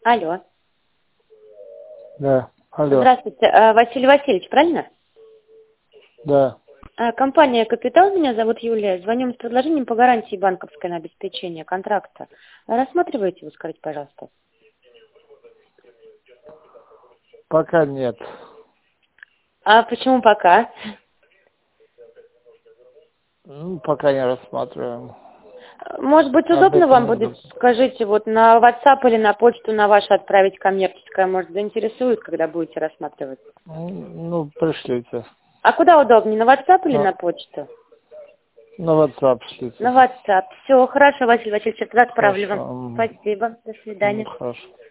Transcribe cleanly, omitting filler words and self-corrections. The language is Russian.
Алло. Да, алло. Здравствуйте, Василий Васильевич, правильно? Да. Компания «Капитал», меня зовут Юлия. Звоним с предложением по гарантии банковской на обеспечение контракта. Рассматриваете вы, скажите, пожалуйста? Пока нет. А почему пока? Пока не рассматриваем. Может быть, Об удобно вам этом будет, надо. скажите, вот на WhatsApp или на почту на вашу отправить коммерческое, может, заинтересует, когда будете рассматривать? Пришлите. А куда удобнее, на WhatsApp или на На, почту? на WhatsApp На пришлите. WhatsApp. Все, хорошо, Василий Васильевич, я тогда отправлю вам. Хорошо. Спасибо, до свидания. Хорошо.